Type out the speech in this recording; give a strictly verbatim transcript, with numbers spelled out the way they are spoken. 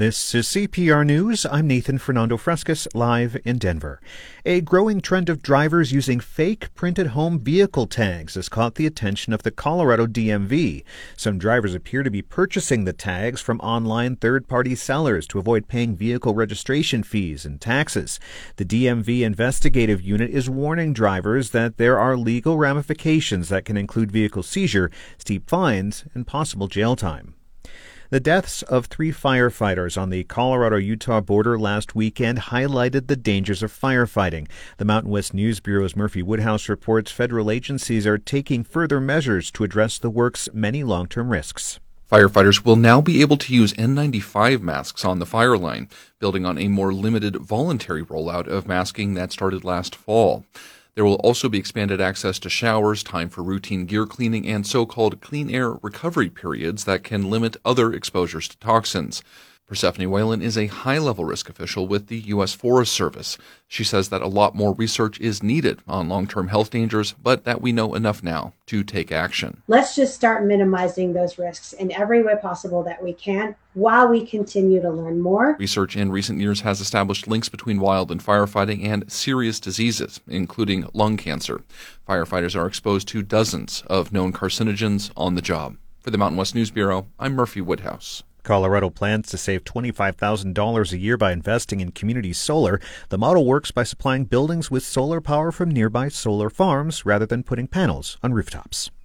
This is C P R News. I'm Nathan Fernando Frescas, live in Denver. A growing trend of drivers using fake printed home vehicle tags has caught the attention of the Colorado D M V. Some drivers appear to be purchasing the tags from online third-party sellers to avoid paying vehicle registration fees and taxes. The D M V investigative unit is warning drivers that there are legal ramifications that can include vehicle seizure, steep fines, and possible jail time. The deaths of three firefighters on the Colorado-Utah border last weekend highlighted the dangers of firefighting. The Mountain West News Bureau's Murphy Woodhouse reports federal agencies are taking further measures to address the work's many long-term risks. Firefighters will now be able to use N ninety-five masks on the fire line, building on a more limited voluntary rollout of masking that started last fall. There will also be expanded access to showers, time for routine gear cleaning, and so-called clean air recovery periods that can limit other exposures to toxins. Persephone Whalen is a high-level risk official with the U S Forest Service. She says that a lot more research is needed on long-term health dangers, but that we know enough now to take action. Let's just start minimizing those risks in every way possible that we can while we continue to learn more. Research in recent years has established links between wild and firefighting and serious diseases, including lung cancer. Firefighters are exposed to dozens of known carcinogens on the job. For the Mountain West News Bureau, I'm Murphy Woodhouse. Colorado plans to save twenty-five thousand dollars a year by investing in community solar. The model works by supplying buildings with solar power from nearby solar farms rather than putting panels on rooftops.